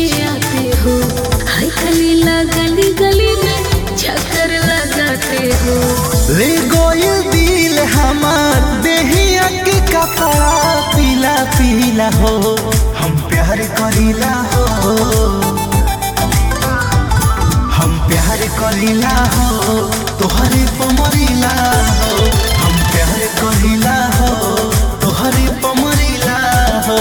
पीछे आते हो, हाय खलीला गली गली में चक्कर लगाते हो। ले गोयल दिल हमार देहिया के कपड़ा पीला पीला हो, हम प्यार करीला हो, हम प्यार करीला हो, तोहरे पमरीला हो, हम प्यार करीला हो, तोहरे पमरीला हो।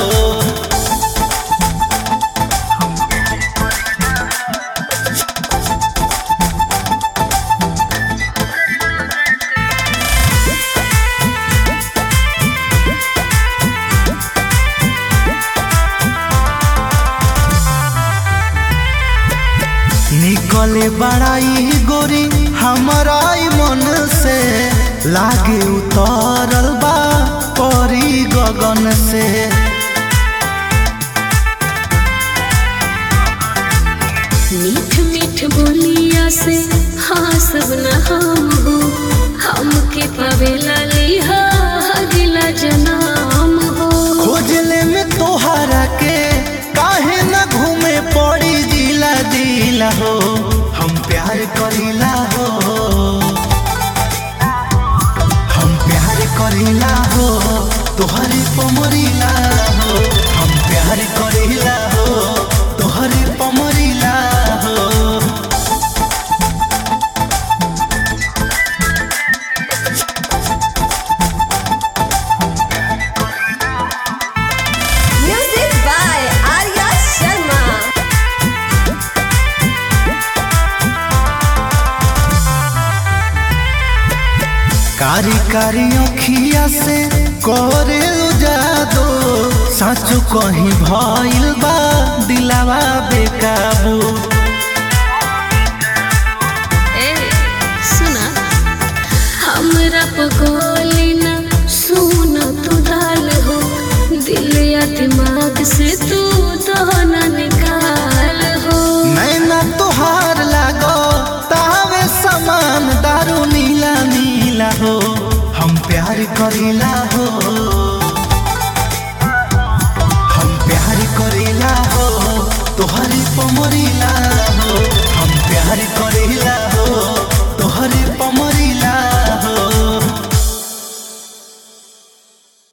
निकले बड़ाई गोरी हमारा मन से, लागे उतरल बा परी गगन से। मीठ मीठ बोलिया से हाँ सब न हम हो, हमके पावेला लिहा अगला जन्म हो। खोजले में तोहरा के काहे न घूमे पड़ी दिला दिला हो, हम प्यार करीला हो, हम प्यार करीला हो, तोहरे पमरीला हो, हम प्यार करीला हो, तोहरे पमरीला हो। Music by Arya Sharma. कारी कारी अखिया से करे जादो, साचो कहीं भइल बा दिलावा बेकाबू। ए सुना हमरा पगोली ना सुना तू डाल हो, दिल या दिमाग से तू दहना निकाल हो। नैना तोहार लागो तावे समान दारू नीला नीला हो, हम प्यार करीला हो,